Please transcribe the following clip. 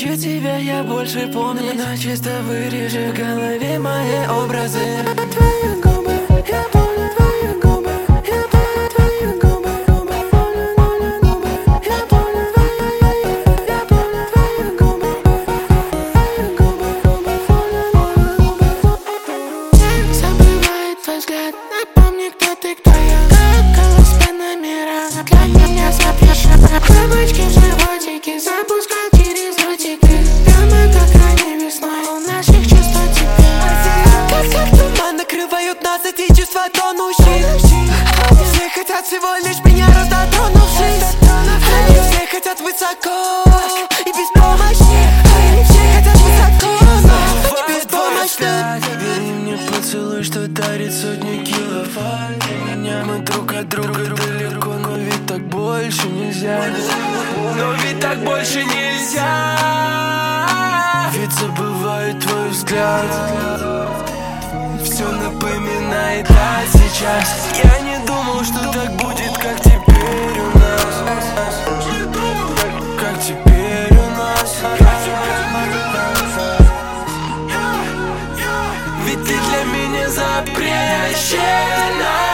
хочу тебя я больше помню, но чисто вырежи в голове мои образы. Твои губы, я помню твои губы, я помню твои губы, губы, помню губы, я помню я помню твои губы, губы, помню губы. Забывает твой взгляд, напомни, кто ты, кто я. Голос по номерам, для меня запиши. Бабочки в животике, запускай через ротики. Прямо как ранней весной, у наших чувств теперь. Как туман накрывают нас эти чувства тонущие. Все хотят всего лишь меня дотронувшись. Они все хотят высоко и без помощи. Они все хотят высоко, но без помощи. Бери мне поцелуй, что дарит сотни киловатт. Меня мы друг от друга далеко, но ведь так больше нельзя. Но ведь так больше нельзя. Ведь забываю твой взгляд. Все напоминает о сейчас. Я не думал, что так будет, как теперь у нас. Как теперь у нас. Ведь ты для меня запрещена.